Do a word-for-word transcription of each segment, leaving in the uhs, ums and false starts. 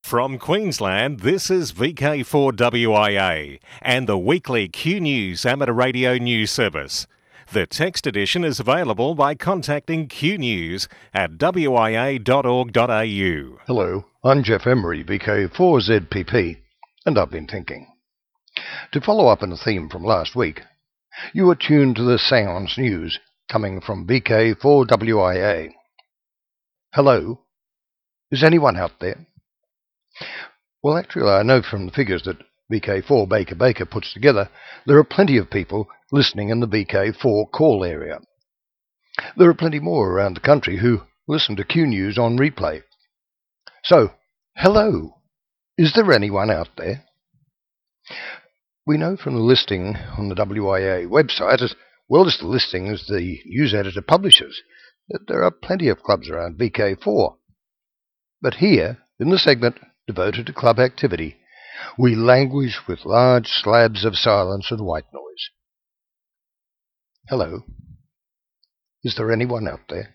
From Queensland, this is V K four W I A and the weekly Q News amateur radio news service. The text edition is available by contacting Q News at w i a dot org dot a u. Hello, I'm Jeff Emery, V K four Z P P, and I've been thinking. To follow up on a theme from last week, you are tuned to the Sounds News coming from V K four W I A. Hello, is anyone out there? Well, actually, I know from the figures that V K four Baker Baker puts together, there are plenty of people listening in the V K four call area. There are plenty more around the country who listen to Q News on replay. So, hello, is there anyone out there? We know from the listing on the W I A website, as well as the listings the news editor publishes, that there are plenty of clubs around V K four. But here, in the segment devoted to club activity, we languish with large slabs of silence and white noise. Hello, is there anyone out there?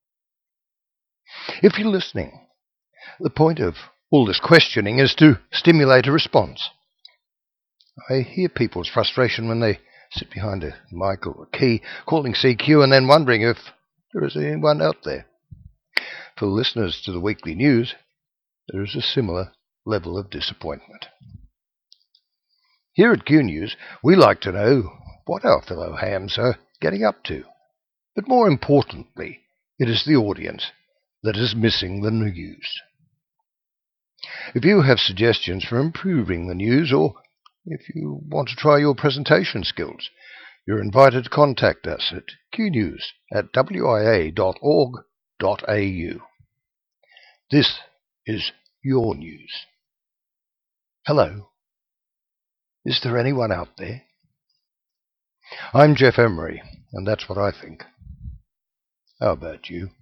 If you're listening, the point of all this questioning is to stimulate a response. I hear people's frustration when they sit behind a mic or a key, calling C Q and then wondering if there is anyone out there. For listeners to the weekly news, there is a similar level of disappointment. Here at Q News, we like to know what our fellow hams are getting up to. But more importantly, it is the audience that is missing the news. If you have suggestions for improving the news, or if you want to try your presentation skills, you're invited to contact us at qnews at w i a dot org dot a u. This is your news. Hello, is there anyone out there? I'm Jeff Emery, and that's what I think. How about you?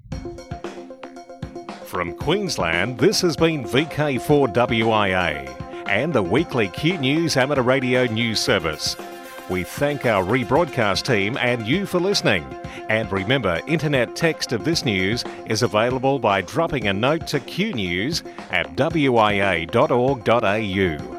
From Queensland, this has been V K four W I A and the weekly Q News amateur radio news service. We thank our rebroadcast team and you for listening. And remember, internet text of this news is available by dropping a note to Q News at w i a dot org dot a u.